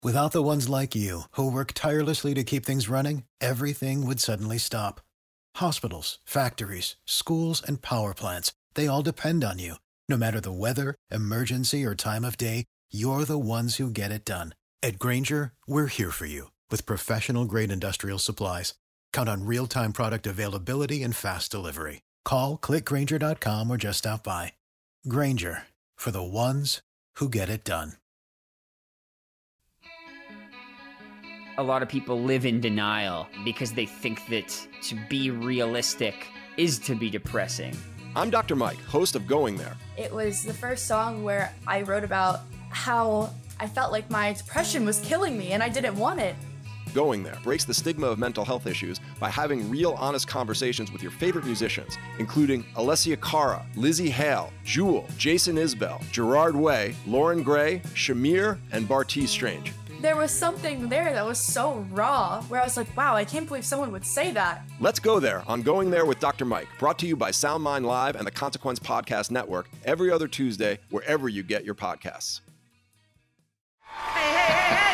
Without the ones like you, who work tirelessly to keep things running, everything would suddenly stop. Hospitals, factories, schools, and power plants, they all depend on you. No matter the weather, emergency, or time of day, you're the ones who get it done. At Grainger, we're here for you with professional-grade industrial supplies. Count on real-time product availability and fast delivery. Call, clickgrainger.com, or just stop by. Grainger, for the ones who get it done. A lot of people live in denial because they think that to be realistic is to be depressing. I'm Dr. Mike, host of Going There. It was the first song where I wrote about how I felt like my depression was killing me and I didn't want it. Going There breaks the stigma of mental health issues by having real, honest conversations with your favorite musicians, including Alessia Cara, Lizzie Hale, Jewel, Jason Isbell, Gerard Way, Lauren Gray, Shamir, and Bartees Strange. There was something there that was so raw, where I was like, wow, I can't believe someone would say that. Let's go there on Going There with Dr. Mike, brought to you by SoundMind Live and the Consequence Podcast Network every other Tuesday, wherever you get your podcasts. Hey!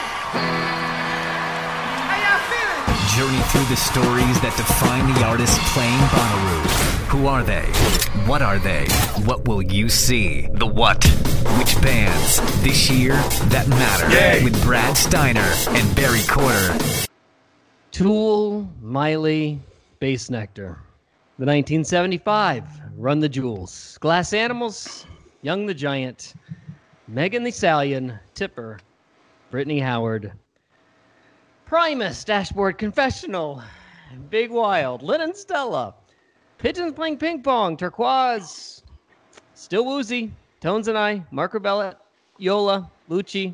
How y'all feeling? Journey through the stories that define the artists playing Bonnaroo. Who are they? What are they? What will you see? The what? Which bands this year that matter? Yay. With Brad Steiner and Barry Corder. Tool, Miley, Bass Nectar. The 1975, Run the Jewels. Glass Animals, Young the Giant, Megan Thee Stallion, Tipper, Brittany Howard, Primus, Dashboard Confessional, Big Wild, Lynn and Stella, Pigeons Playing Ping Pong, Turquoise, Still Woozy, Tones and I, Mark Rebellet, Yola, Lucci,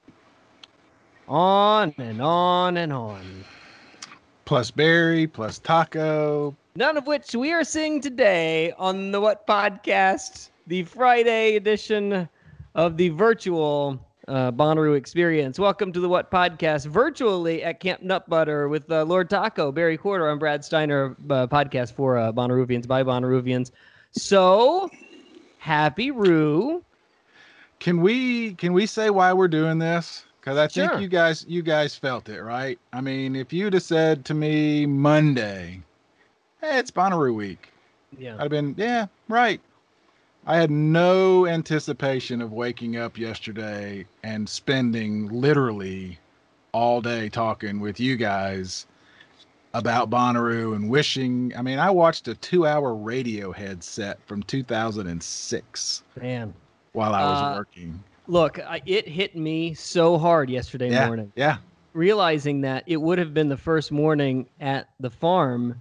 on and on and on. Plus Barry, plus Taco. None of which we are seeing today on the What Podcast, the Friday edition of the virtual Bonnaroo experience. Welcome to the What Podcast, virtually at Camp Nut Butter with Lord Taco, Barry Corder. I'm Brad Steiner, podcast for Bonnaroovians by Bonnaroovians. So, happy Roo. Can we say why we're doing this? Because I think Sure. you guys felt it, right? I mean, if you'd have said to me Monday, hey, it's Bonnaroo week, Yeah. I'd have been, yeah, right. I had no anticipation of waking up yesterday and spending literally all day talking with you guys about Bonnaroo and wishing. I mean, I watched a 2-hour Radiohead set from 2006 Man. while I was working. Look, it hit me so hard yesterday morning. Yeah. Realizing that it would have been the first morning at the farm,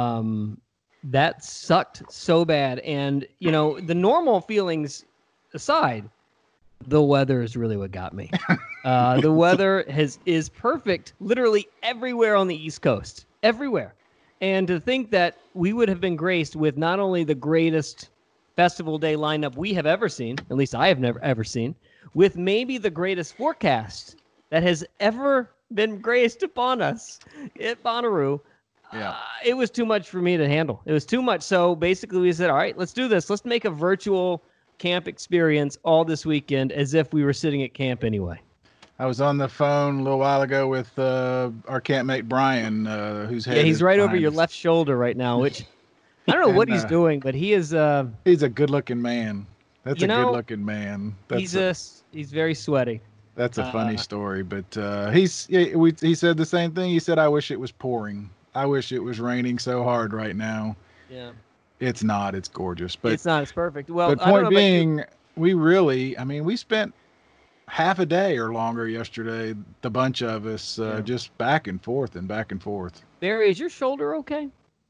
that sucked so bad. And, you know, the normal feelings aside, the weather is really what got me. The weather is perfect literally everywhere on the East Coast. Everywhere. And to think that we would have been graced with not only the greatest festival day lineup we have ever seen, at least I have never ever seen, with maybe the greatest forecast that has ever been graced upon us at Bonnaroo. Yeah. It was too much for me to handle. It was too much. So basically we said, all right, let's do this. Let's make a virtual camp experience all this weekend as if we were sitting at camp anyway. I was on the phone a little while ago with our campmate Brian, who's head. Yeah, he's right over behind your us. left shoulder right now, which I don't know what he's doing, but he is He's a good-looking man. That's You a know, good-looking man. he's very sweaty. That's a funny story, but he said the same thing. He said, "I wish it was pouring. I wish it was raining so hard right now." Yeah. It's not. It's gorgeous, but It's not as perfect. Well, but I don't know point about you. being, we spent half a day or longer yesterday. The bunch of us just back and forth and back and forth. Barry, is your shoulder okay?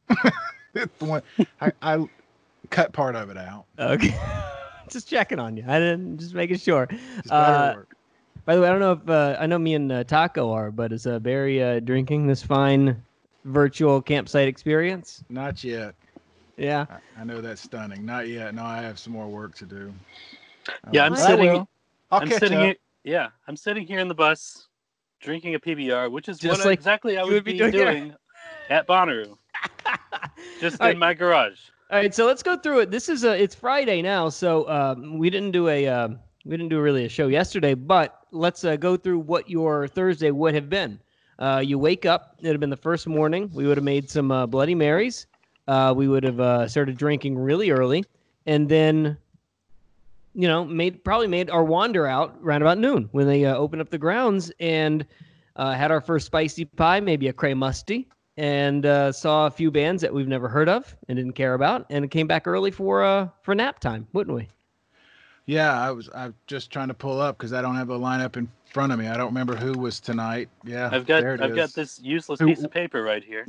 I cut part of it out. Okay. Just checking on you. I didn't just making sure. Just better work. By the way, I don't know if I know me and Taco are, but is Barry drinking this fine virtual campsite experience? Not yet. Yeah. I know that's stunning. Not yet. No, I have some more work to do. Yeah, I'm I sitting. will. I'll I'm catch sitting. up. Here, yeah, I'm sitting here in the bus, drinking a PBR, which is Just what like exactly I you would be doing at Bonnaroo, just All in my garage. All right, so let's go through it. This is it's Friday now, so we didn't do a We didn't do really a show yesterday, but let's go through what your Thursday would have been. You wake up. It would have been the first morning. We would have made some Bloody Marys. We would have started drinking really early, and then, probably made our wander out around about noon when they opened up the grounds, and had our first spicy pie, maybe a cray musty, and saw a few bands that we've never heard of and didn't care about, and came back early for nap time, wouldn't we? Yeah, I'm just trying to pull up because I don't have the lineup in front of me. I don't remember who was tonight. Yeah, I've got this useless piece of paper right here.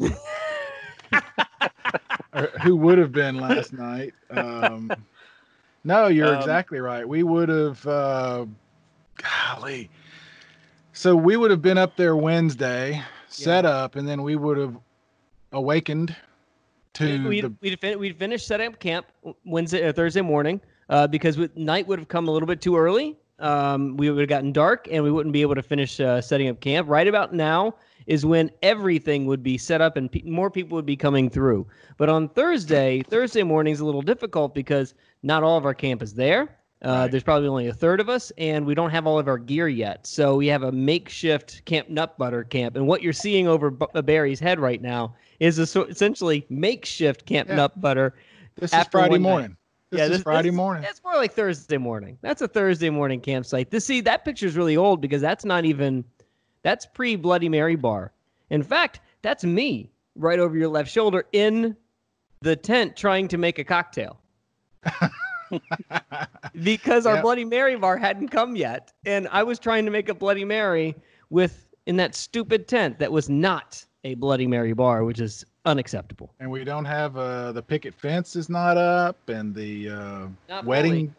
Who would have been last night? No, you're exactly right. We would have. Golly. So we would have been up there Wednesday, set up, and then we would have awakened to we'd finished setting up camp Wednesday or Thursday morning. Because night would have come a little bit too early. We would have gotten dark, and we wouldn't be able to finish setting up camp. Right about now is when everything would be set up and more people would be coming through. But on Thursday morning is a little difficult because not all of our camp is there. Right. There's probably only a third of us, and we don't have all of our gear yet. So we have a makeshift Camp Nut Butter camp. And what you're seeing over Barry's head right now is essentially makeshift Camp Nut Butter. This is Friday morning. This is Friday morning. It's more like Thursday morning. That's a Thursday morning campsite. That picture's really old because that's pre-Bloody Mary bar. In fact, that's me right over your left shoulder in the tent trying to make a cocktail. Because our Bloody Mary bar hadn't come yet. And I was trying to make a Bloody Mary in that stupid tent that was not a Bloody Mary bar, which is unacceptable. And we don't have the picket fence is not up, and the wedding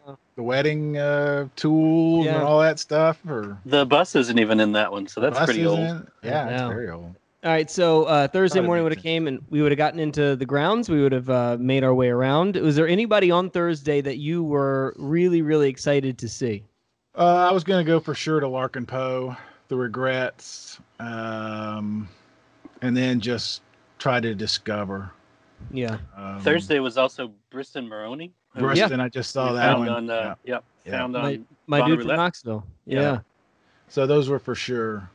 tools and all that stuff. Or the bus isn't even in that one, so that's pretty old. It's very old. All right, so Thursday morning would have came, and we would have gotten into the grounds. We would have made our way around. Was there anybody on Thursday that you were really, really excited to see? I was going to go for sure to Larkin Poe, the Regrets, and then just try to discover. Yeah. Thursday was also Briston Maroney. Briston, I just saw that one. Found on my dude from Knoxville. Yeah. So those were for sure.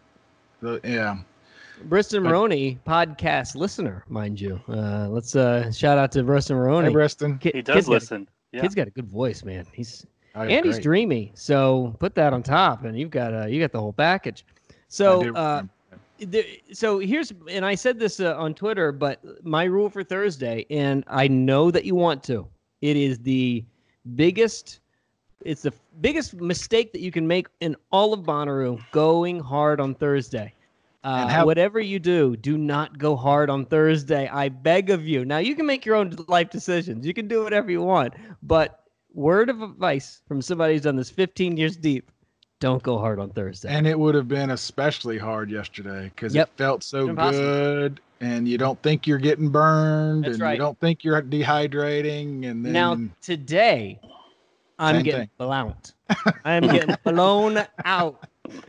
Briston Maroney, podcast listener, mind you. Let's shout out to Briston Maroney. Hey, Briston. He does listen. Kid's got a good voice, man. He's great. dreamy. So put that on top, and you got the whole package. So so here's, and I said this on Twitter, but my rule for Thursday, and I know that you want to. It is the biggest mistake that you can make in all of Bonnaroo, going hard on Thursday. Whatever you do not go hard on Thursday. I beg of you. Now, you can make your own life decisions. You can do whatever you want. But word of advice from somebody who's done this 15 years deep, don't go hard on Thursday. And it would have been especially hard yesterday because it felt so good, and you don't think you're getting burned, you don't think you're dehydrating. And then now today, I'm getting blown. I am getting blown out.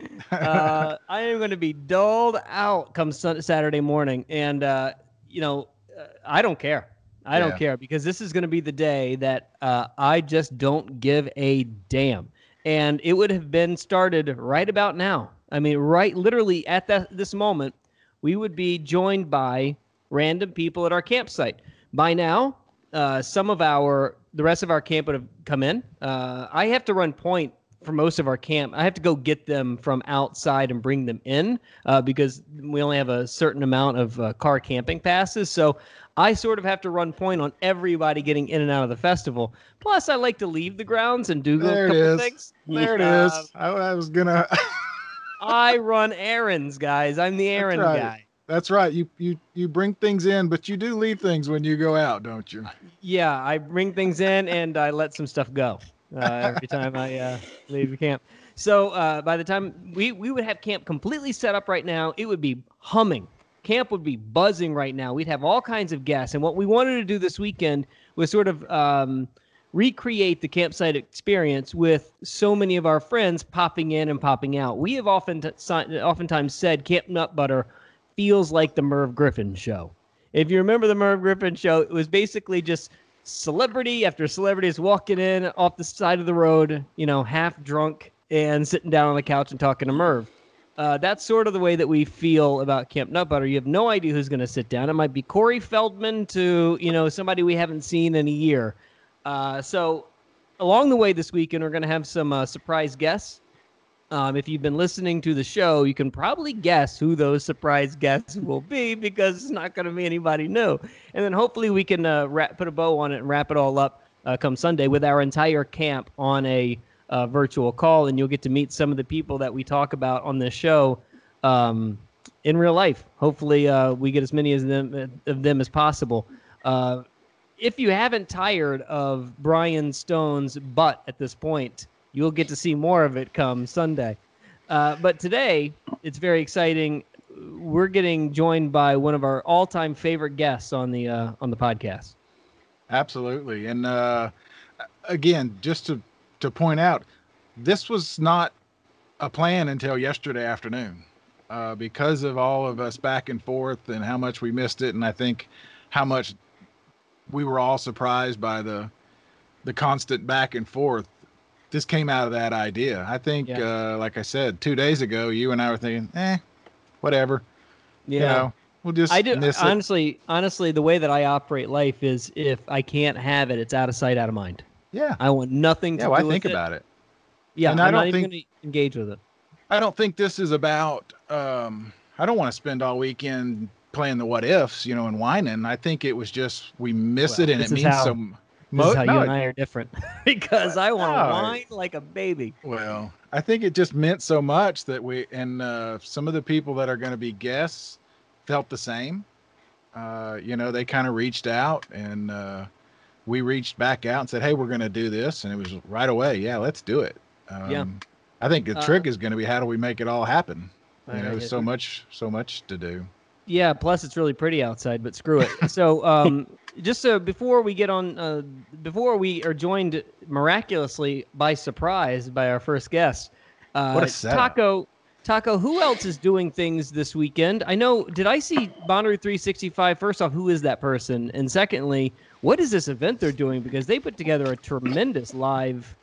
I am going to be dulled out come Saturday morning, and I don't care. I don't care because this is going to be the day that I just don't give a damn. And it would have been started right about now. I mean, literally at this moment, we would be joined by random people at our campsite. By now, the rest of our camp would have come in. I have to run point for most of our camp. I have to go get them from outside and bring them in because we only have a certain amount of car camping passes. So I sort of have to run point on everybody getting in and out of the festival. Plus, I like to leave the grounds and do a couple things. There it is. I was going to... I run errands, guys. I'm the errand guy. That's right. You bring things in, but you do leave things when you go out, don't you? Yeah, I bring things in and I let some stuff go every time I leave the camp. So by the time we would have camp completely set up right now, it would be humming. Camp would be buzzing right now. We'd have all kinds of guests. And what we wanted to do this weekend was sort of recreate the campsite experience with so many of our friends popping in and popping out. We have oftentimes said Camp Nut Butter feels like the Merv Griffin show. If you remember the Merv Griffin show, it was basically just celebrity after celebrity is walking in off the side of the road, half drunk and sitting down on the couch and talking to Merv. That's sort of the way that we feel about Camp Nut Butter. You have no idea who's going to sit down. It might be Corey Feldman to, somebody we haven't seen in a year. So along the way this weekend, we're going to have some surprise guests. If you've been listening to the show, you can probably guess who those surprise guests will be because it's not going to be anybody new. And then hopefully we can put a bow on it and wrap it all up come Sunday with our entire camp on a virtual call, and you'll get to meet some of the people that we talk about on this show in real life. Hopefully we get as many of them as possible. If you haven't tired of Brian Stone's butt at this point, you'll get to see more of it come Sunday. But today, it's very exciting. We're getting joined by one of our all-time favorite guests on the podcast. Absolutely. And again, just to point out, this was not a plan until yesterday afternoon because of all of us back and forth and how much we missed it. And I think how much we were all surprised by the constant back and forth. This came out of that idea. I think, like I said, 2 days ago, you and I were thinking, whatever. Yeah. We'll just miss it. Honestly, the way that I operate life is if I can't have it, it's out of sight, out of mind. Yeah. I want nothing to do with it. I think about it. Yeah, and I'm not even going to engage with it. I don't think this is about, I don't want to spend all weekend playing the what ifs, and whining. I think it was just, we miss it and it means some. This is how you and I are different because I want to whine like a baby. Well, I think it just meant so much that some of the people that are going to be guests felt the same. They kind of reached out and we reached back out and said, hey, we're going to do this. And it was right away. Yeah, let's do it. I think the trick is going to be, how do we make it all happen? There's so much to do. Yeah. Plus it's really pretty outside, but screw it. So, just before we get on, before we are joined miraculously by surprise by our first guest, what a setup. Taco, who else is doing things this weekend? I know, did I see Bonnaroo 365? First off, who is that person? And secondly, what is this event they're doing? Because they put together a tremendous live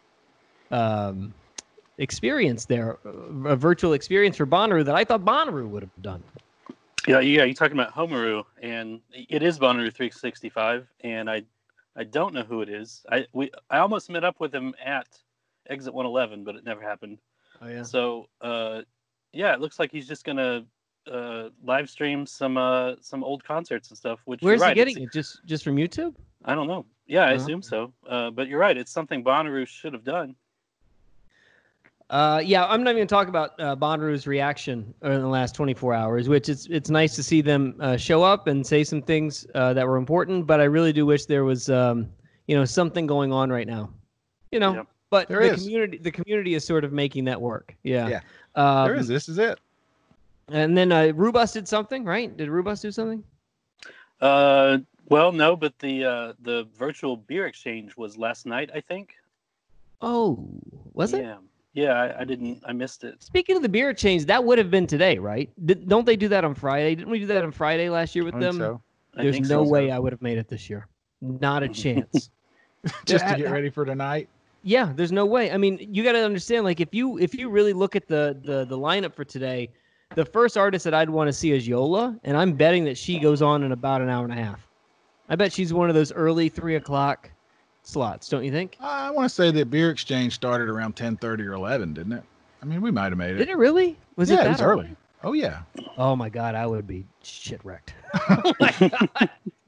experience there, a virtual experience for Bonnaroo that I thought Bonnaroo would have done. Yeah, you're talking about Homeru, and it is Bonnaroo 365, and I don't know who it is. I almost met up with him at Exit 111, but it never happened. Oh yeah. So it looks like he's just gonna live stream some old concerts and stuff. Which where's he getting it? Just from YouTube? I don't know. Yeah, I assume so. But you're right. It's something Bonnaroo should have done. I'm not even going to talk about Bonnaroo's reaction in the last 24 hours, which it's nice to see them show up and say some things that were important, but I really do wish there was something going on right now. But the community is sort of making that work. Yeah. There is. This is it. And then Rubus did something, right? Did Rubus do something? Well, no, but the virtual beer exchange was last night, I think. Oh, was it? Yeah, I missed it. Speaking of the beer exchange, that would have been today, right? Don't they do that on Friday? Didn't we do that on Friday last year with them? So. There's no way I would have made it this year. Not a chance. Just to get ready for tonight? Yeah, there's no way. I mean, you got to understand, like, if you really look at the lineup for today, the first artist that I'd want to see is Yola, and I'm betting that she goes on in about an hour and a half. I bet she's one of those early 3 o'clock slots, don't you think? I want to say the beer exchange started around 10:30 or 11, didn't it? I mean, we might have made it. Did it really? Was it that it was early. Oh, yeah. Oh, my God, I would be shit wrecked. Oh, my God.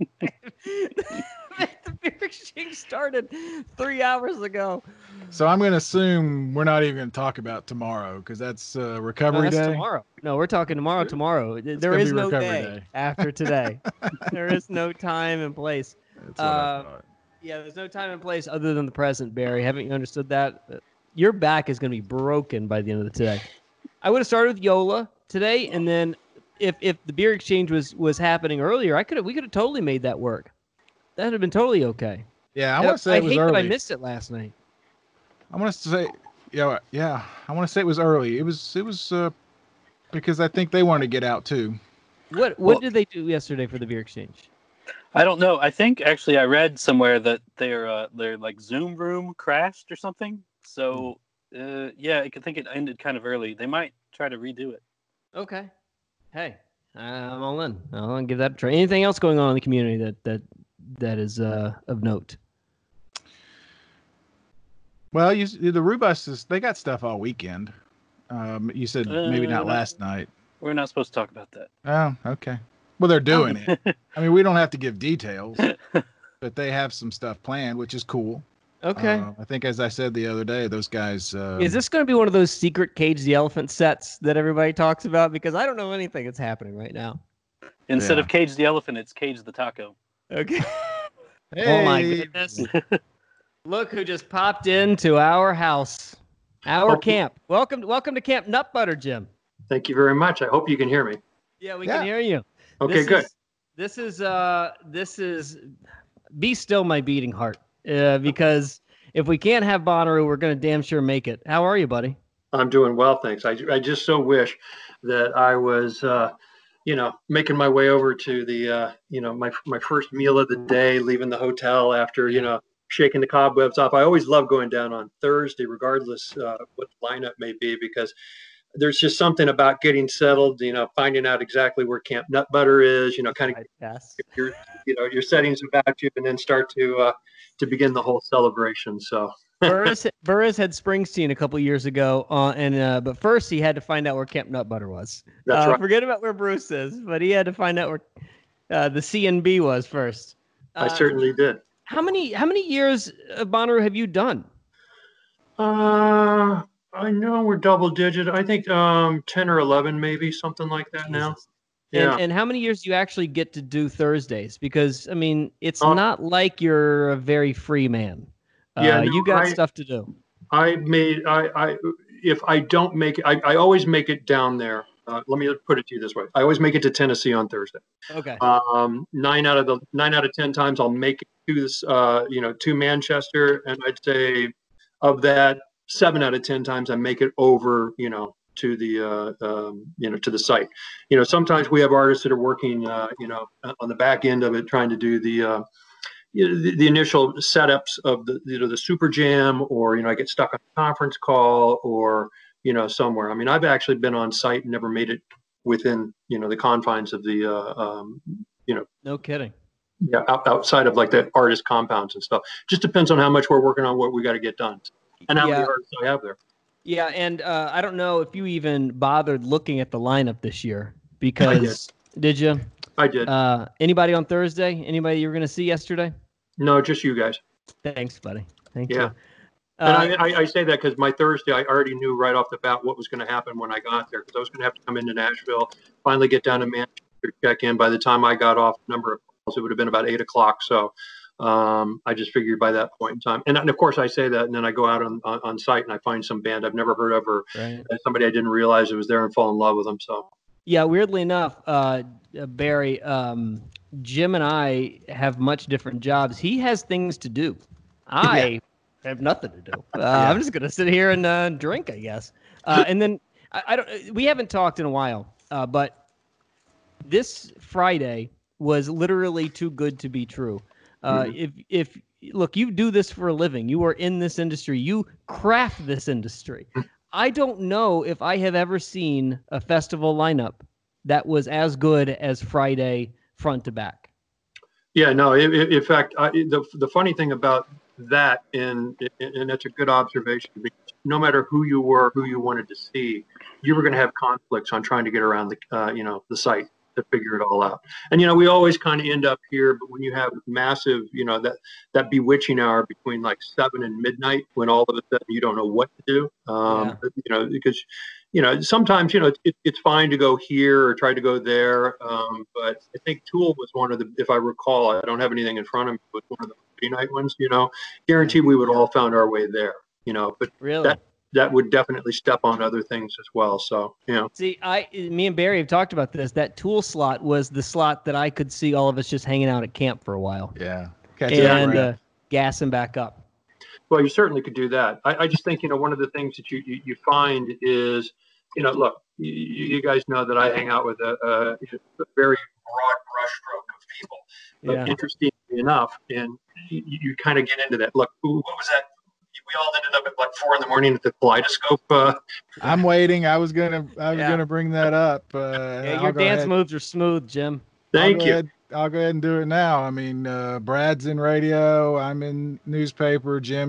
The beer exchange started 3 hours ago. So I'm going to assume we're not even going to talk about tomorrow because that's recovery day. Tomorrow. No, we're talking tomorrow. There is no day after today. There is no time and place. That's what I thought. Yeah, there's no time and place other than the present, Barry. Haven't you understood that? Your back is going to be broken by the end of the today. I would have started with Yola today, and then if the beer exchange was happening earlier, we could have totally made that work. That would have been totally okay. Yeah, I want to say it was early. I hate that I missed it last night. I want to say, I want to say it was early. It was because I think they wanted to get out too. What did they do yesterday for the beer exchange? I don't know. I think actually I read somewhere that their like Zoom room crashed or something. So yeah, I think it ended kind of early. They might try to redo it. Okay. Hey, I'm all in. I'll give that a try. Anything else going on in the community that is of note? Well, the Rubuses, they got stuff all weekend. You said maybe not last night. We're not supposed to talk about that. Oh, okay. Well, they're doing it. I mean, we don't have to give details, but they have some stuff planned, which is cool. Okay. I think, as I said the other day, those guys. Is this going to be one of those secret Cage the Elephant sets that everybody talks about? Because I don't know anything that's happening right now. Instead of Cage the Elephant, it's Cage the Taco. Okay. Hey. Oh my goodness. Look who just popped into our house, our camp. Welcome to Camp Nut Butter, Jim. Thank you very much. I hope you can hear me. Yeah, we can hear you. Okay, good. This is be still my beating heart. Because if we can't have Bonnaroo, we're going to damn sure make it. How are you, buddy? I'm doing well, thanks. I just so wish that I was, making my way over to the, my first meal of the day, leaving the hotel after, shaking the cobwebs off. I always love going down on Thursday, regardless what the lineup may be, because there's just something about getting settled, finding out exactly where Camp Nut Butter is, kind of your settings about you, and then start to begin the whole celebration. So Burris had Springsteen a couple years ago, but first he had to find out where Camp Nut Butter was. That's right. Forget about where Bruce is, but he had to find out where the C&B was first. I certainly did. How many years of Bonnaroo have you done? I know we're double digit. I think 10 or 11, maybe something like that now. Yeah. And how many years do you actually get to do Thursdays? Because I mean, it's not like you're a very free man. You got stuff to do. If I don't make it, I always make it down there. Let me put it to you this way: I always make it to Tennessee on Thursday. Okay. 9 out of 10 times I'll make it to this, to Manchester, and I'd say of that, 7 out of 10 times I make it over, to the to the site. Sometimes we have artists that are working, on the back end of it, trying to do the initial setups of the Super Jam, or I get stuck on a conference call, or somewhere. I mean, I've actually been on site and never made it within the confines of the No kidding. Yeah, outside of like the artist compounds and stuff. Just depends on how much we're working on what we got to get done, and how many artists I have there. Yeah, and I don't know if you even bothered looking at the lineup this year, because did you? I did. Anybody on Thursday? Anybody you were going to see yesterday? No, just you guys. Thanks, buddy. Thank you. And I say that because my Thursday, I already knew right off the bat what was going to happen when I got there, because I was going to have to come into Nashville, finally get down to Manchester, check in. By the time I got off, number of calls, it would have been about 8 o'clock. So I just figured by that point in time. And of course, I say that, and then I go out on site and I find some band I've never heard of, or somebody I didn't realize it was there, and fall in love with them. So. Yeah, weirdly enough, Barry, Jim and I have much different jobs. He has things to do. I have nothing to do. I'm just gonna sit here and drink, I guess. And then I don't. We haven't talked in a while, but this Friday was literally too good to be true. If look, you do this for a living. You are in this industry. You craft this industry. I don't know if I have ever seen a festival lineup that was as good as Friday front to back. Yeah, no. In fact, the funny thing about that, and that's a good observation, because no matter who you were, who you wanted to see, you were going to have conflicts on trying to get around the site to figure it all out. And we always kind of end up here, but when you have massive, that bewitching hour between like 7 and midnight, when all of a sudden you don't know what to do, because sometimes it's fine to go here or try to go there, but I think Tool was one of the, if I recall, I don't have anything in front of me, but one of the Friday night ones. Guaranteed we would all found our way there. But really? That would definitely step on other things as well. So, See, me and Barry have talked about this. That Tool slot was the slot that I could see all of us just hanging out at camp for a while. Yeah. And gassing back up. Well, you certainly could do that. I just think, one of the things that you find is, look, you guys know that I hang out with a very broad brushstroke of people. Yeah. interestingly enough, and you kind of get into that. Look, what was that? We all ended up at like 4 a.m. at the Kaleidoscope. I'm waiting. I was gonna bring that up. Yeah, your dance moves are smooth, Jim. Thank you. I'll go ahead and do it now. I mean, Brad's in radio. I'm in newspaper. Jim,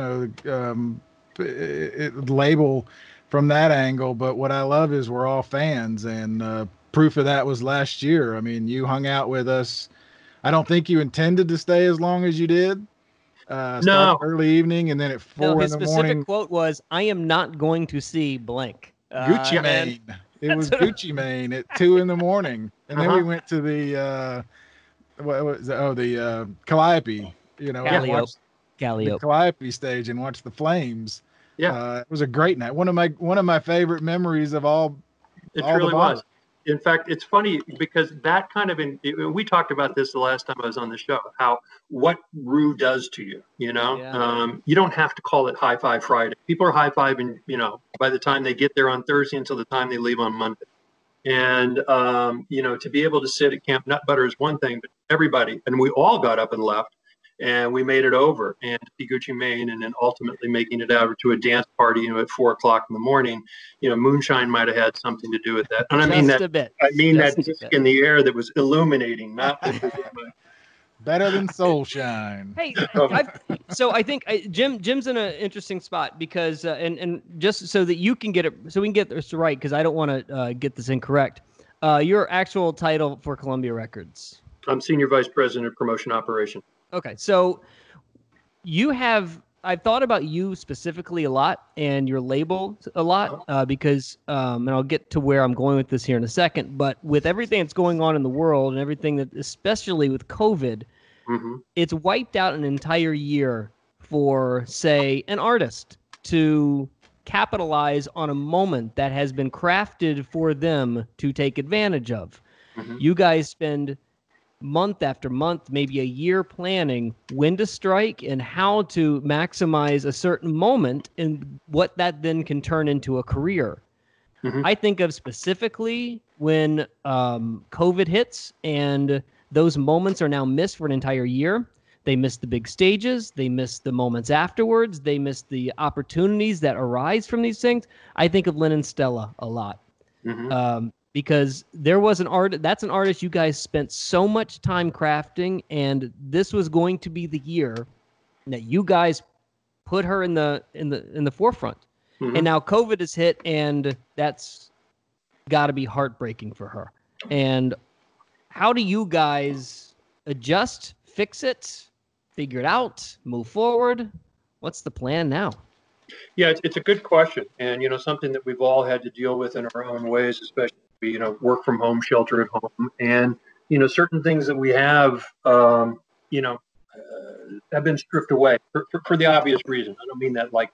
label from that angle. But what I love is we're all fans, and proof of that was last year. I mean, you hung out with us. I don't think you intended to stay as long as you did. No. Early evening, and then at 4 in the morning. His specific quote was, "I am not going to see blank." Gucci Mane. It was Gucci Mane at 2 in the morning, and then we went to the what was it? Oh, the Calliope. Calliope. The Calliope stage and watched the Flames. Yeah, it was a great night. One of my favorite memories of all. It really was. In fact, it's funny because that kind of we talked about this the last time I was on the show, what Rue does to you, you don't have to call it High Five Friday. People are high-fiving, by the time they get there on Thursday until the time they leave on Monday. And, to be able to sit at Camp Nut Butter is one thing, but everybody, and we all got up and left. And we made it over and see Gucci Mane, and then ultimately making it over to a dance party, at 4 o'clock in the morning. Moonshine might have had something to do with that. And I mean that disc in the air that was illuminating, not better than Soulshine. Hey, so I think Jim's in an interesting spot because, and just so that you can get it, so we can get this right, because I don't want to get this incorrect. Your actual title for Columbia Records? I'm Senior Vice President of Promotion Operations. Okay, so I've thought about you specifically a lot and your label a lot because, and I'll get to where I'm going with this here in a second, but with everything that's going on in the world and everything that, especially with COVID, it's wiped out an entire year for, say, an artist to capitalize on a moment that has been crafted for them to take advantage of. You guys spend month after month, maybe a year planning when to strike and how to maximize a certain moment and what that then can turn into a career. I think of specifically when COVID hits and those moments are now missed for an entire year. They miss the big stages. They miss the moments afterwards. They miss the opportunities that arise from these things. I think of Lennon Stella a lot. Because there was that's an artist you guys spent so much time crafting, and this was going to be the year that you guys put her in the forefront. And now COVID has hit, and that's got to be heartbreaking for her. And how do you guys adjust, fix it, figure it out, move forward? What's the plan now? Yeah, it's a good question, and something that we've all had to deal with in our own ways, especially work from home, shelter at home, and certain things that we have have been stripped away for the obvious reason. I don't mean that like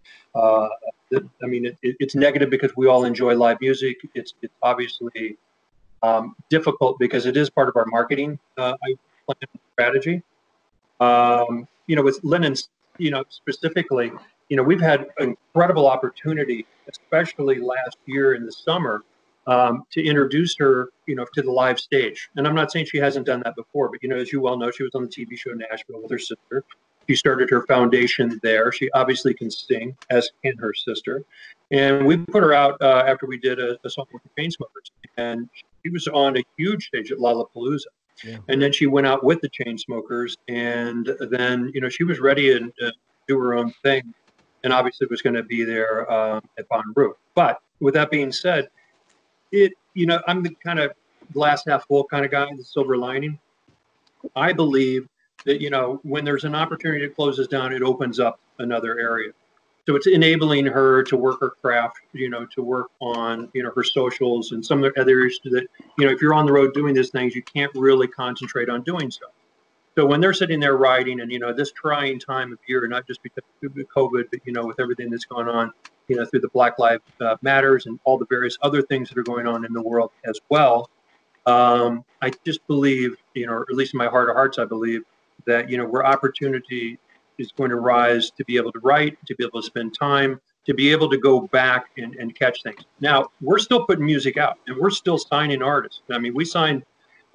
it's negative because we all enjoy live music. It's obviously difficult because it is part of our marketing strategy. With Lennon's, specifically, we've had incredible opportunity, especially last year in the summer, to introduce her, to the live stage. And I'm not saying she hasn't done that before, but, as you well know, she was on the TV show Nashville with her sister. She started her foundation there. She obviously can sing, as can her sister. And we put her out after we did a song with the Chainsmokers. And she was on a huge stage at Lollapalooza. Yeah. And then she went out with the Chainsmokers. And then, she was ready to do her own thing. And obviously was going to be there at Bonnaroo. But with that being said, I'm the kind of glass half full kind of guy, the silver lining. I believe that, when there's an opportunity to close this down, it opens up another area. So it's enabling her to work her craft, to work on, her socials and some of the other areas that, if you're on the road doing these things, you can't really concentrate on doing so. So when they're sitting there writing and, this trying time of year, not just because of COVID, but, with everything that's going on, through the Black Lives Matters and all the various other things that are going on in the world as well, I just believe, or at least in my heart of hearts, I believe that, where opportunity is going to rise to be able to write, to be able to spend time, to be able to go back and catch things. Now, we're still putting music out and we're still signing artists. I mean, we signed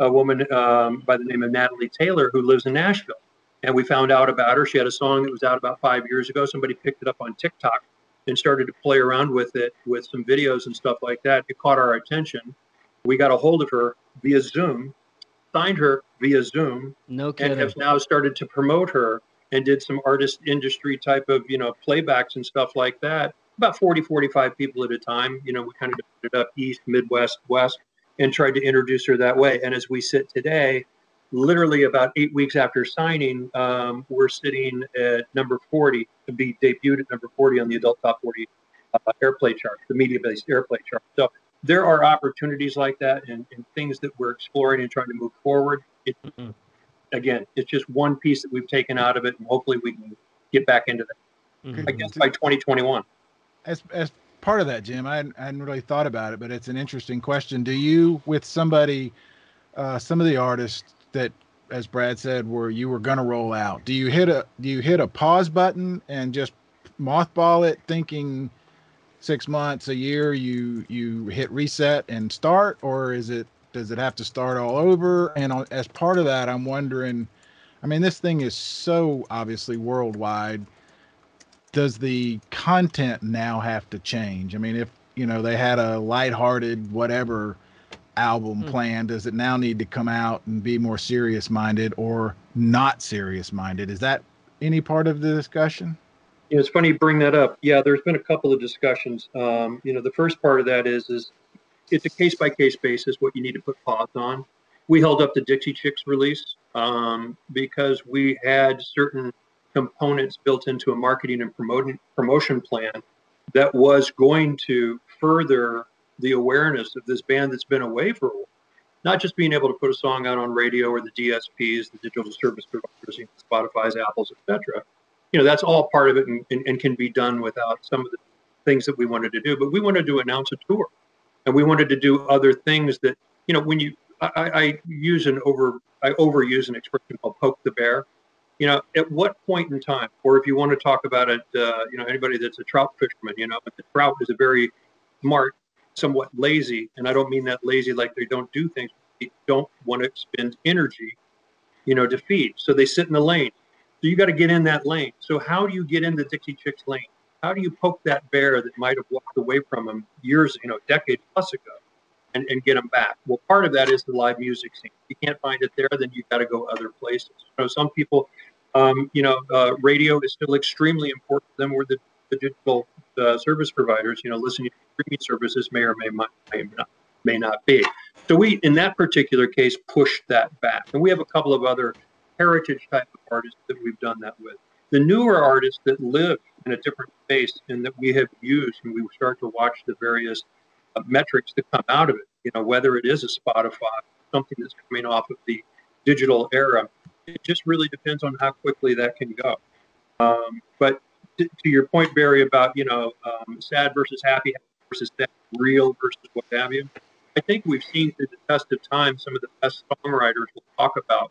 a woman by the name of Natalie Taylor who lives in Nashville. And we found out about her. She had a song that was out about 5 years ago. Somebody picked it up on TikTok and started to play around with it with some videos and stuff like that. It caught our attention. We got a hold of her via Zoom, signed her via Zoom, No kidding. and have now started to promote her and did some artist industry type of, playbacks and stuff like that. About 40, 45 people at a time. We kind of divided up East, Midwest, West, and tried to introduce her that way. And as we sit today, literally about 8 weeks after signing, we're sitting at number 40 to be debuted at number 40 on the Adult Top 40 airplay chart, the media-based airplay chart. So there are opportunities like that and things that we're exploring and trying to move forward. Again, it's just one piece that we've taken out of it, and hopefully we can get back into that. I guess by 2021. As part of that, Jim, I hadn't really thought about it, but it's an interesting question. Do you, with somebody, some of the artists that, as Brad said, you were going to roll out, do you hit a pause button and just mothball it, thinking 6 months, a year, you hit reset and start, or does it have to start all over? And as part of that, I'm wondering, I mean, this thing is so obviously worldwide. Does the content now have to change? I mean, if, they had a lighthearted whatever album planned, does it now need to come out and be more serious minded or not serious minded? Is that any part of the discussion? It's funny you bring that up. Yeah, there's been a couple of discussions. The first part of that is it's a case by case basis what you need to put pause on. We held up the Dixie Chicks release because we had certain components built into a marketing and promotion plan that was going to further the awareness of this band that's been away for a while. Not just being able to put a song out on radio or the DSPs, the digital service providers, Spotify's, Apple's, etc. That's all part of it and can be done without some of the things that we wanted to do. But we wanted to announce a tour, and we wanted to do other things that, when I overuse an expression called poke the bear. At what point in time, or if you want to talk about it, anybody that's a trout fisherman, but the trout is a very smart, somewhat lazy, and I don't mean that lazy like they don't do things. They don't want to expend energy, to feed. So they sit in the lane. So you got to get in that lane. So how do you get in the Dixie Chicks lane? How do you poke that bear that might have walked away from them years, decade plus ago, and get them back? Well, part of that is the live music scene. If you can't find it there, then you got to go other places. Some people, radio is still extremely important to them. We're the digital service providers, listening to streaming services may or may not be. So we, in that particular case, pushed that back. And we have a couple of other heritage type of artists that we've done that with. The newer artists that live in a different space and that we have used, and we start to watch the various metrics that come out of it, whether it is a Spotify, something that's coming off of the digital era, it just really depends on how quickly that can go. But to your point, Barry, about, sad versus happy versus sad, real versus what have you, I think we've seen through the test of time, some of the best songwriters will talk about,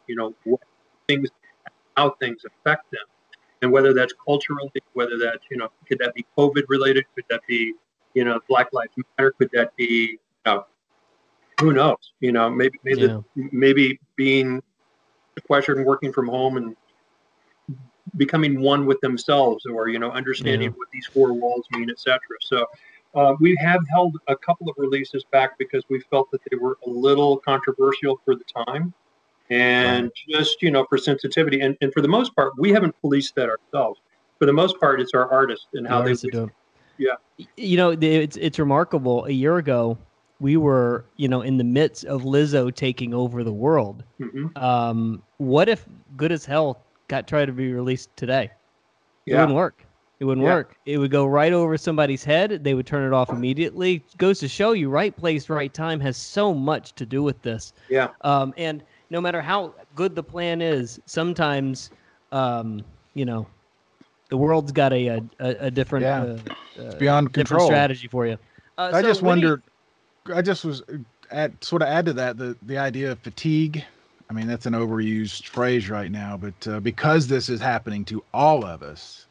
how things affect them. And whether that's culturally, whether that's, could that be COVID related? Could that be, Black Lives Matter? Could that be, who knows? Maybe being sequestered and working from home and becoming one with themselves, or, understanding what these four walls mean, etc. So we have held a couple of releases back because we felt that they were a little controversial for the time. And just, for sensitivity. And for the most part, we haven't policed that ourselves. For the most part, it's our artists and how they do it. Yeah. It's remarkable. A year ago, we were, in the midst of Lizzo taking over the world. Mm-hmm. What if Good as Hell tried to be released today? It wouldn't work. It wouldn't work. It would go right over somebody's head. They would turn it off immediately. It goes to show you, right place, right time has so much to do with this. Yeah. And no matter how good the plan is, sometimes, the world's got a different, beyond control strategy for you. I just wondered. I just was add to that the idea of fatigue. I mean, that's an overused phrase right now, but because this is happening to all of us,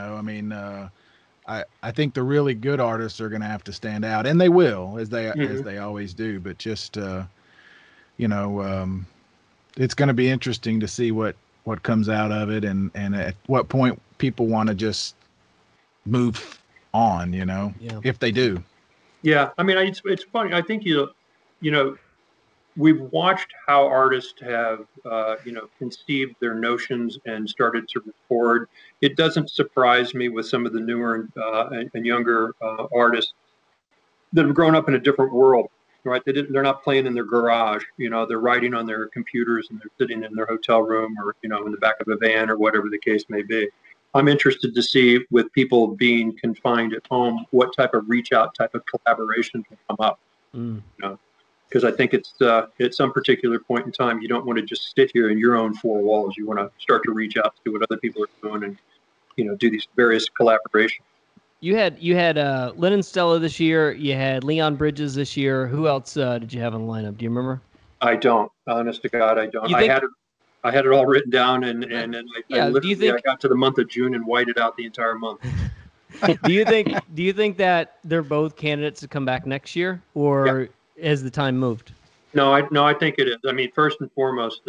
I think the really good artists are going to have to stand out, and they will, as they always do. But just it's going to be interesting to see what comes out of it, and at what point people want to just move on, if they do. Yeah, I mean, it's funny. I think we've watched how artists have conceived their notions and started to record. It doesn't surprise me with some of the newer and younger artists that have grown up in a different world, right? They're not playing in their garage. They're writing on their computers, and they're sitting in their hotel room, or in the back of a van, or whatever the case may be. I'm interested to see, with people being confined at home, what type of reach out, type of collaboration can come up. Because I think it's at some particular point in time, you don't want to just sit here in your own four walls. You want to start to reach out to what other people are doing, and do these various collaborations. You had Lennon Stella this year. You had Leon Bridges this year. Who else did you have on the lineup? Do you remember? I don't. Honest to God, I don't. I had it all written down, and I got to the month of June and whited out the entire month. Do you think that they're both candidates to come back next year, or has the time moved? No, I think it is. I mean, first and foremost,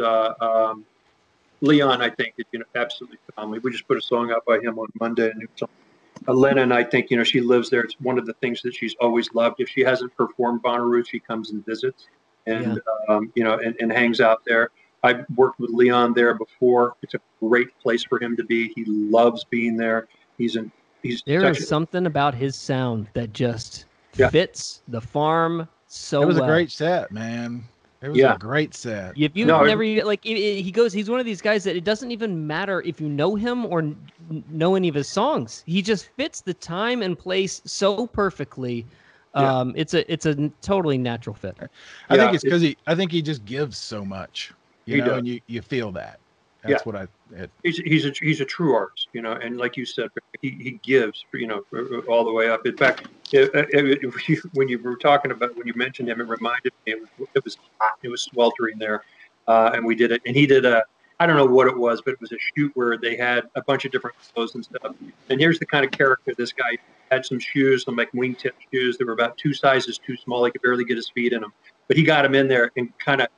Leon, I think is absolutely phenomenal. We just put a song out by him on Monday, and Lennon, I think she lives there. It's one of the things that she's always loved. If she hasn't performed Bonnaroo, she comes and visits, and and hangs out there. I've worked with Leon there before. It's a great place for him to be. He loves being there. There is something about his sound that just fits the farm so well. It was a great set, man. It was a great set. If you've never he's one of these guys that it doesn't even matter if you know him or know any of his songs. He just fits the time and place so perfectly. It's a totally natural fit. I think it's because he just gives so much. And you feel that. That's what he's a true artist, and like you said, he gives, all the way up. In fact, when you were talking about, when you mentioned him, it reminded me it was sweltering there, and we did it, and he did I don't know what it was, but it was a shoot where they had a bunch of different clothes and stuff. And here's the kind of character this guy had: some shoes, some like wingtip shoes. They were about 2 sizes too small. He could barely get his feet in them, but he got them in there and kind of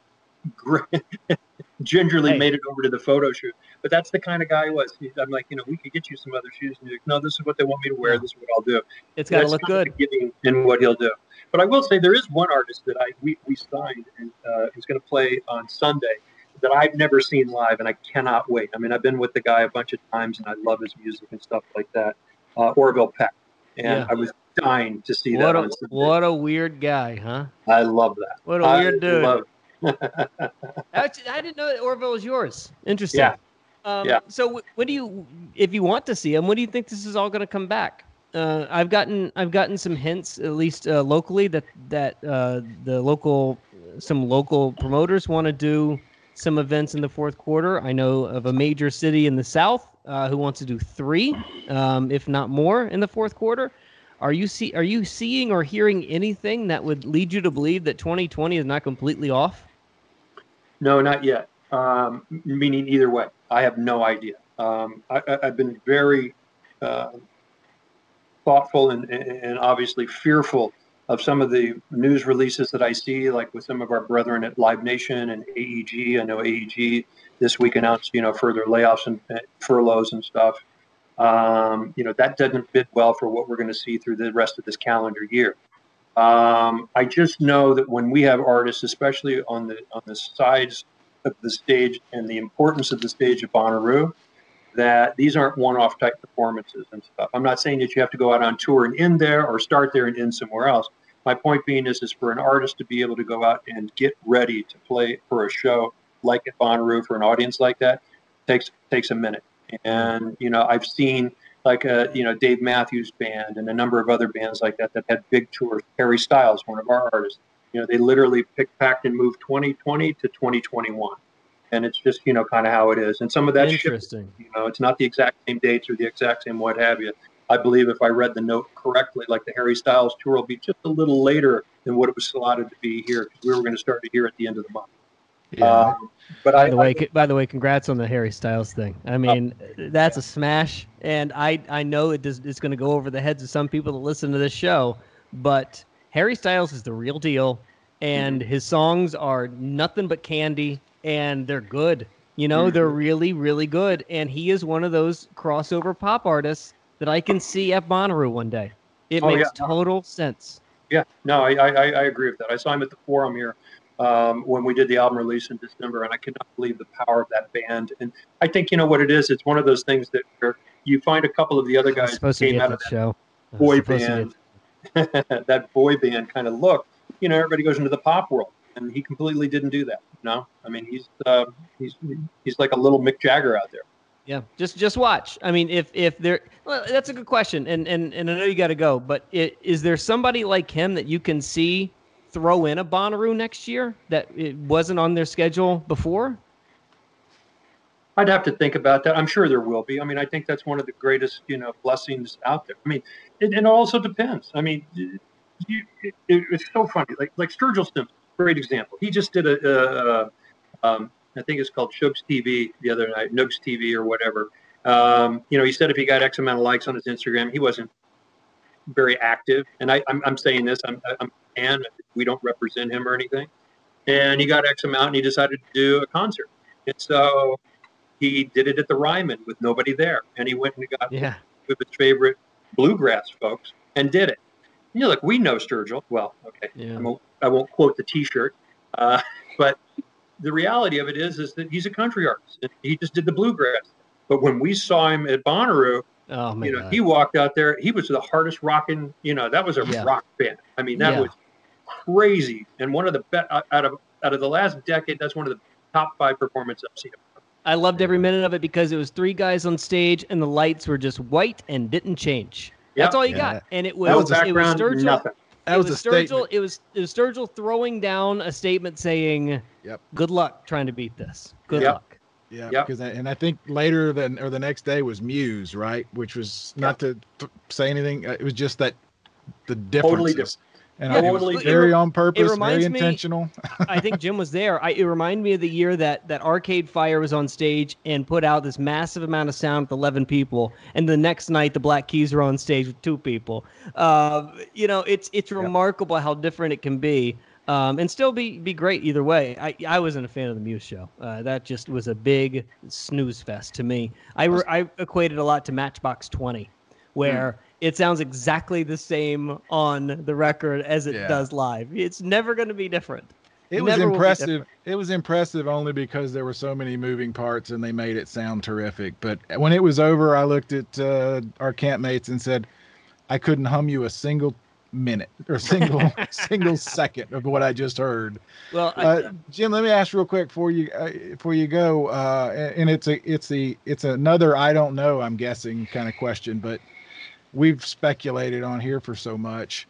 gingerly made it over to the photo shoot. But that's the kind of guy he was. I'm like, we could get you some other shoes. And he's like, no, this is what they want me to wear. This is what I'll do. It's got to look good. In what he'll do. But I will say there is one artist that we signed, and he's going to play on Sunday, that I've never seen live, and I cannot wait. I mean, I've been with the guy a bunch of times, and I love his music and stuff like that. Orville Peck. And I was dying to see that on Sunday. What a weird guy, huh? I love that. What a weird dude. Actually, I didn't know that Orville was yours. Interesting. Yeah. So when do you, if you want to see him, when do you think this is all going to come back? I've gotten some hints, at least locally, that some local promoters want to do some events in the fourth quarter. I know of a major city in the South who wants to do 3, if not more, in the fourth quarter. Are you seeing or hearing anything that would lead you to believe that 2020 is not completely off? No, not yet. Meaning either way, I have no idea. I've been very thoughtful and obviously fearful of some of the news releases that I see, like with some of our brethren at Live Nation and AEG. I know AEG this week announced, further layoffs and furloughs and stuff. That doesn't fit well for what we're going to see through the rest of this calendar year. I just know that when we have artists, especially on the sides of the stage and the importance of the stage of Bonnaroo, that these aren't one-off type performances and stuff. I'm not saying that you have to go out on tour and end there or start there and end somewhere else. My point being is for an artist to be able to go out and get ready to play for a show like at Bonnaroo for an audience like that takes a minute. And, I've seen Dave Matthews Band and a number of other bands like that had big tours. Harry Styles, one of our artists, they literally picked, packed, and moved 2020 to 2021. And it's just, kind of how it is. And some of that interesting. It's not the exact same dates or the exact same what have you. I believe if I read the note correctly, like the Harry Styles tour will be just a little later than what it was slotted to be here, because we were going to start it here at the end of the month. Yeah. But by the way, congrats on the Harry Styles thing. I mean, that's a smash, and I know it's going to go over the heads of some people that listen to this show. But Harry Styles is the real deal. and his songs are nothing but candy, and they're good. You know, they're really, really good. And he is one of those crossover pop artists that I can see at Bonnaroo one day. It makes total sense. Yeah, no, I agree with that. I saw him at the Forum here when we did the album release in December, and I could not believe the power of that band. And I think, you know what it is? It's one of those things that where you find a couple of the other guys who came out of that show. boy band, that boy band kind of look. You know, everybody goes into the pop world, and he completely didn't do that. No, I mean, he's like a little Mick Jagger out there. Yeah, just watch. I mean, if there, well, that's a good question, and I know you got to go, but is there somebody like him that you can see throw in a Bonnaroo next year that it wasn't on their schedule before? I'd have to think about that. I'm sure there will be. I mean, I think that's one of the greatest, you know, blessings out there. I mean, it also depends. I mean, it's so funny. Like Sturgill Simpson, great example. He just did I think it's called Shugs TV the other night, Nugs TV or whatever. You know, he said if he got X amount of likes on his Instagram, he wasn't very active. And I'm saying this, I'm a fan. We don't represent him or anything. And he got X amount, and he decided to do a concert. And so he did it at the Ryman with nobody there. And he went and got with his favorite bluegrass folks and did it. And you're like, we know Sturgill. Well, okay, I won't quote the T-shirt, but the reality of it is that he's a country artist. He just did the bluegrass. But when we saw him at Bonnaroo, you know, he walked out there. He was the hardest rocking. You know, that was a rock band. I mean, that was crazy. And one of the best out of the last decade. That's one of the top 5 performances I've seen. I loved every minute of it because it was 3 guys on stage and the lights were just white and didn't change. That's all you got. And it was Sturgill. Nothing. That was a Sturgill. It was Sturgill throwing down a statement saying, "Good luck trying to beat this. Good luck." Yeah, because and I think later the next day was Muse, right? Which was not to say anything. It was just that the differences. Totally different. And it was very on purpose, very intentional. I think Jim was there. It reminded me of the year that Arcade Fire was on stage and put out this massive amount of sound with 11 people, and the next night the Black Keys were on stage with 2 people. You know, it's remarkable how different it can be, and still be great either way. I wasn't a fan of the Muse show. That just was a big snooze fest to me. I equated a lot to Matchbox 20, where it sounds exactly the same on the record as it does live. It's never going to be different. It was impressive. It was impressive only because there were so many moving parts and they made it sound terrific. But when it was over, I looked at our campmates and said, I couldn't hum you a single minute or single second of what I just heard. Well, Jim, let me ask real quick before you go, and it's another I don't know, I'm guessing kind of question, but we've speculated on here for so much.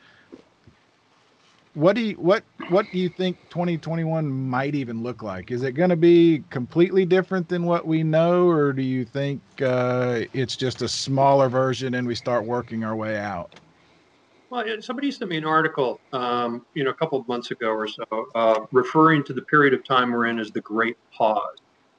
What do you think 2021 might even look like? Is it going to be completely different than what we know, or do you think it's just a smaller version and we start working our way out? Well, somebody sent me an article, a couple of months ago or so, referring to the period of time we're in as the Great Pause.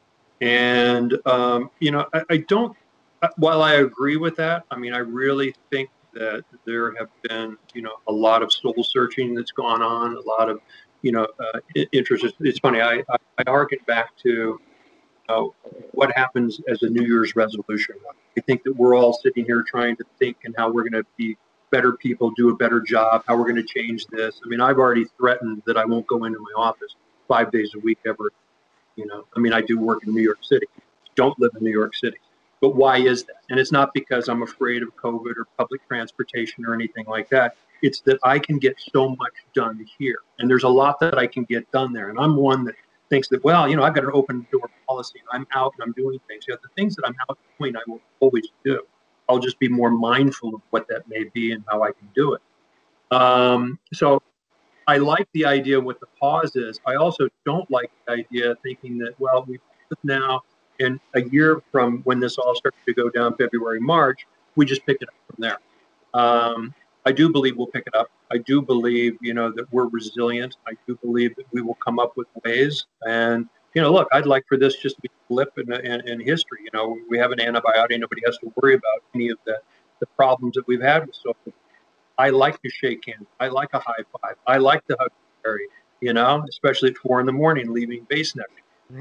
And I don't. While I agree with that, I mean, I really think that there have been, a lot of soul searching that's gone on, a lot of, interest. It's funny. I harken back to what happens as a New Year's resolution. I think that we're all sitting here trying to think and how we're going to be better people, do a better job, how we're going to change this. I mean, I've already threatened that I won't go into my office 5 days a week ever. I do work in New York City. Don't live in New York City. But why is that? And it's not because I'm afraid of COVID or public transportation or anything like that. It's that I can get so much done here. And there's a lot that I can get done there. And I'm one that thinks that, I've got an open door policy. I'm out and I'm doing things. The things that I'm out doing, I will always do. I'll just be more mindful of what that may be and how I can do it. So I like the idea of what the pause is. I also don't like the idea of thinking that, we've now, and a year from when this all started to go down, February, March, we just pick it up from there. I do believe we'll pick it up. I do believe, that we're resilient. I do believe that we will come up with ways. And, look, I'd like for this just to be a blip in history. We have an antibiotic. Nobody has to worry about any of the problems that we've had with social. I like to shake hands. I like a high five. I like to hug Barry. especially at 4 a.m, leaving base neck.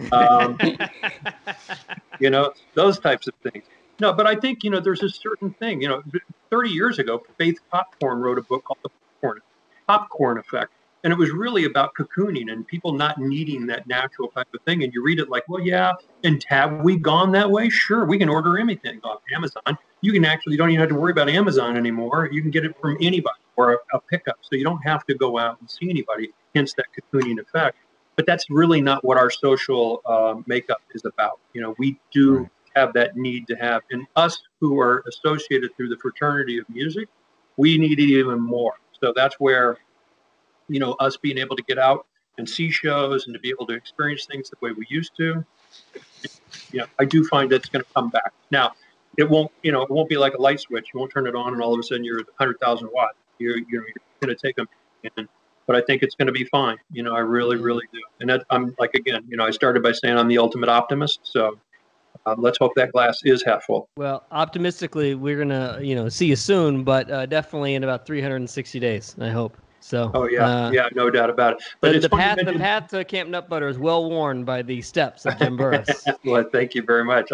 Those types of things. No, but I think, there's a certain thing, 30 years ago, Faith Popcorn wrote a book called The Popcorn Effect. And it was really about cocooning and people not needing that natural type of thing. And you read it like, well, yeah. And have we gone that way? Sure. We can order anything off Amazon. You don't even have to worry about Amazon anymore. You can get it from anybody or a pickup. So you don't have to go out and see anybody, hence that cocooning effect. But that's really not what our social makeup is about. We do have that need to have, and us who are associated through the fraternity of music, we need it even more. So that's where, us being able to get out and see shows and to be able to experience things the way we used to, I do find that's going to come back. Now, it won't be like a light switch. You won't turn it on and all of a sudden you're at 100,000 watts. You're going to take them in. But I think it's going to be fine. I really, really do. And I'm like, again, I started by saying I'm the ultimate optimist. So let's hope that glass is half full. Well, optimistically, we're going to, see you soon, but definitely in about 360 days, I hope. So. Oh, yeah. No doubt about it. But the path to Camp Nut Butter is well worn by the steps of Jim Burris. Well, thank you very much.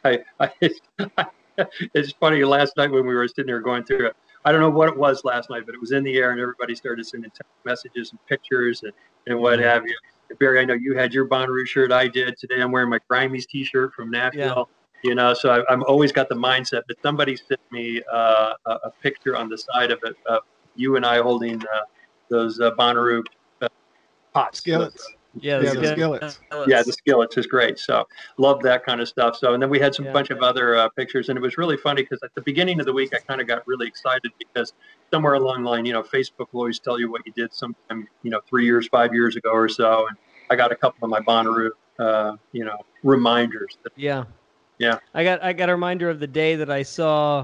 It's funny, last night when we were sitting there going through it, I don't know what it was last night, but it was in the air and everybody started sending text messages and pictures and what have you. And Barry, I know you had your Bonnaroo shirt. I did. Today I'm wearing my Grimies t-shirt from Nashville. Yeah. So I'm always got the mindset that somebody sent me a picture on the side of it of you and I holding those Bonnaroo pots. Skillets. The skillets. Yeah, the skillets is great. So love that kind of stuff. So, and then we had some bunch of other pictures, and it was really funny because at the beginning of the week, I kind of got really excited because somewhere along the line, Facebook will always tell you what you did sometime, 3 years, 5 years ago or so. And I got a couple of my Bonnaroo, reminders. Yeah. I got a reminder of the day that I saw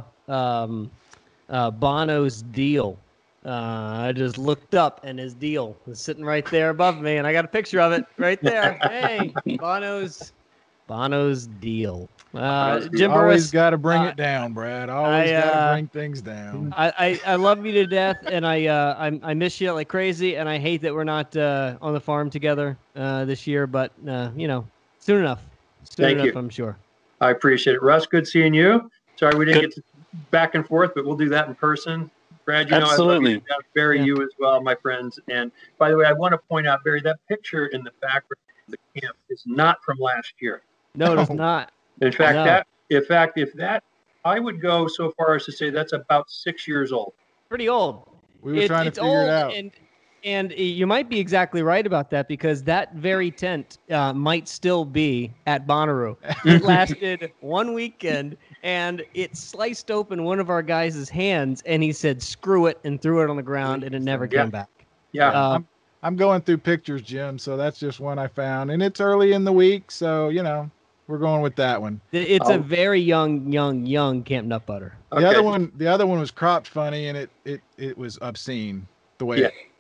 Bono's deal. I just looked up and his deal was sitting right there above me, and I got a picture of it right there. Hey, Bono's deal. Jim always got to bring it down, Brad. Always got to bring things down. I love you to death, and I miss you like crazy, and I hate that we're not on the farm together this year, but soon enough. Thank you. I'm sure. I appreciate it, Russ. Good seeing you. Sorry we didn't get to back and forth, but we'll do that in person. Brad, absolutely. I love you. Barry, you as well, my friends. And by the way, I want to point out, Barry, that picture in the background of the camp is not from last year. No, it is not. In fact, if that, I would go so far as to say that's about 6 years old. Pretty old. We were trying to figure it out. And you might be exactly right about that because that very tent might still be at Bonnaroo. It lasted one weekend, and it sliced open one of our guys' hands, and he said, "Screw it," and threw it on the ground, and it never came back. Yeah. I'm going through pictures, Jim, so that's just one I found. And it's early in the week, so, we're going with that one. It's a very young Camp Nut Butter. Okay. The other one was cropped funny, and it was obscene the way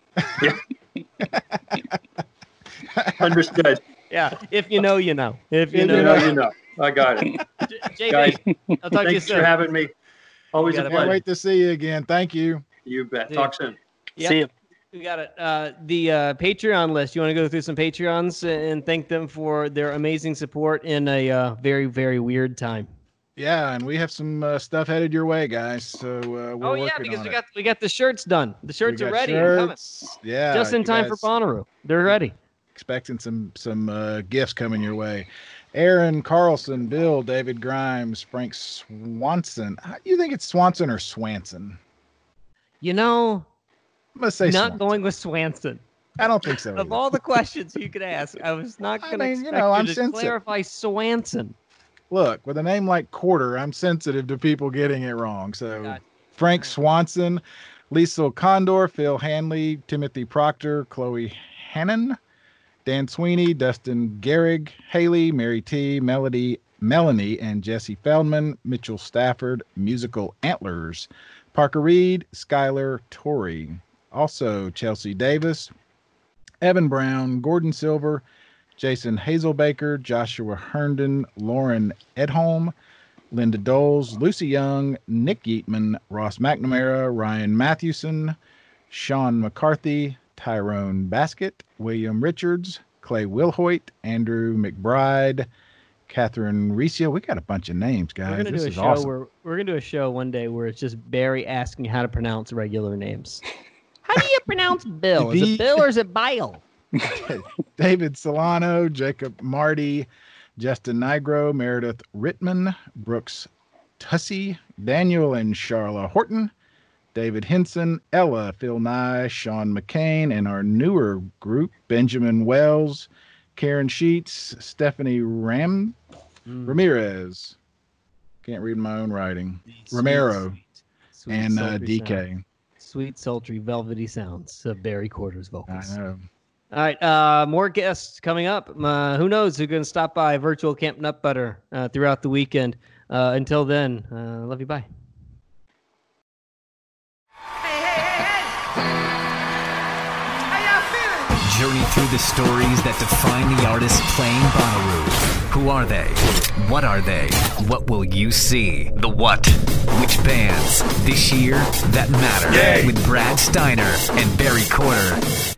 Understood. Yeah. If you know, you know. If you know, you know. I got it. JB, guys, I'll talk to you soon. Thanks for having me. Always a pleasure. Can't wait to see you again. Thank you. You bet. Talk soon. Yep. See you. We got it. The Patreon list. You want to go through some Patreons and thank them for their amazing support in a very, very weird time. Yeah, and we have some stuff headed your way, guys. So we're working because on we got the shirts done. The shirts are ready. Shirts. Yeah, just in time for Bonnaroo. They're ready. Expecting some gifts coming your way. Aaron Carlson, Bill, David Grimes, Frank Swanson. How do you think it's Swanson or Swanson? I'm gonna say not Swanson. going with Swanson. I don't think so. Of all the questions you could ask, I was not going to expect you to clarify Swanson. Look, with a name like Quarter, I'm sensitive to people getting it wrong. So Frank Swanson, Liesl Condor, Phil Hanley, Timothy Proctor, Chloe Hannon, Dan Sweeney, Dustin Gehrig, Haley, Mary T, Melanie, and Jesse Feldman, Mitchell Stafford, Musical Antlers, Parker Reed, Skylar Torrey. Also, Chelsea Davis, Evan Brown, Gordon Silver, Jason Hazelbaker, Joshua Herndon, Lauren Edholm, Linda Doles, Lucy Young, Nick Yeatman, Ross McNamara, Ryan Mathewson, Sean McCarthy, Tyrone Baskett, William Richards, Clay Wilhoit, Andrew McBride, Catherine Recio. We got a bunch of names, guys. We're gonna do a show awesome. we're gonna do a show one day where it's just Barry asking how to pronounce regular names. How do you pronounce Bill? Is it Bill or is it Bile? David Solano, Jacob Marty, Justin Nigro, Meredith Rittman, Brooks Tussey, Daniel and Charla Horton, David Henson, Ella, Phil Nye, Sean McCain, and our newer group, Benjamin Wells, Karen Sheets, Stephanie Ramirez. Can't read my own writing. Romero, sweet, and sultry DK. sound. Sweet, sultry, velvety sounds of Barry Quarters vocals. I know. All right, more guests coming up. Who knows who's going to stop by virtual Camp Nut Butter throughout the weekend. Until then, love you. Bye. Journey through the stories that define the artists playing Bonnaroo. Who are they? What are they? What will you see? The what? Which bands? This year, that matter. Yay! With Brad Steiner and Barry Corder.